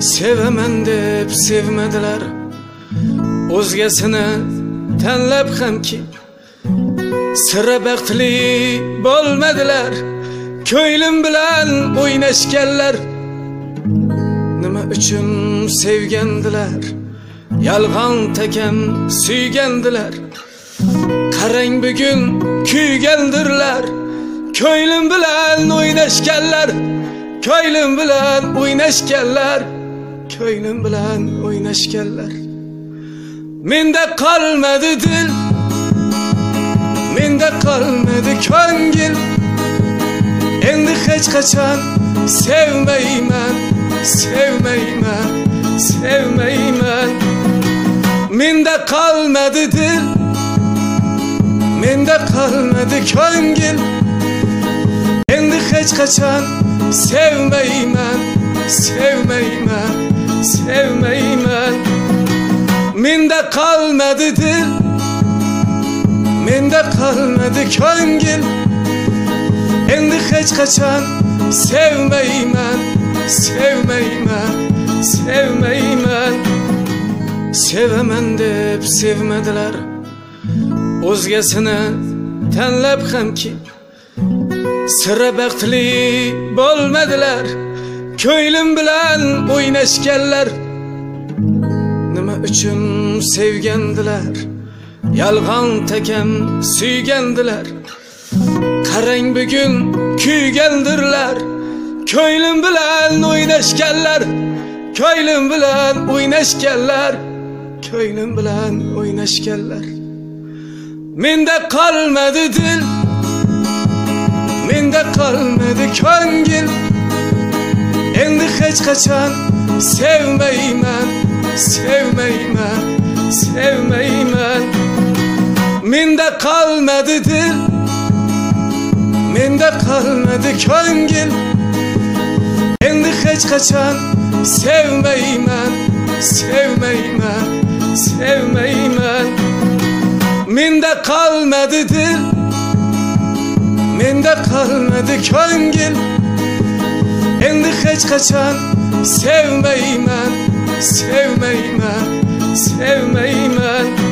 Sevemen deb sevmediler, o'zgasini tanlab hamki sira baxtli bo'lmadilar. Ko'nglim bilan o'ynashganlar, nima uchun sevgandilar? Yalg'on takam suygandilar. Qarang bugun kuygandirlar. Ko'nglim bilan o'ynashganlar, ko'nglim bilan o'ynashganlar, ko'nglim bilan o'ynashganlar. Menda qolmadi dil, menda qolmadi ko'ngil. Endi hech qachon sevmayman, sevmayman, sevmayman. Menda qolmadi dil, menda qolmadi ko'ngil. Endi hech qachon sevmayman, sevmayman, sevmayman. Menda qolmadi dil, menda qolmadi ko'ngil. Endi hech qachon sevmayman, sevmayman, sevmayman. Sevemen deb sevmediler, o'zgasini tanlab hamki sira baxtli bo'lmadilar. Ko'nglim bilan o'ynashganlar, nima uchun sevgandilar? Yalg'on takam suygandilar. Qarang bugun kuygandirlar. Ko'nglim bilan o'ynashganlar, ko'nglim bilan o'ynashganlar, ko'nglim bilan o'ynashganlar. Menda qolmadi dil, menda qolmadi ko'ngil. Endi hech qachon sevmayman, sevmayman, sevmayman. Menda qolmadi dil, menda qolmadi ko'ngil. Endi hech qachon sevmayman, sevmayman, sevmayman. Menda qolmadi dil, menda qolmadi ko'ngil. Endi hech qachon sevmayman, sevmayman, sevmayman.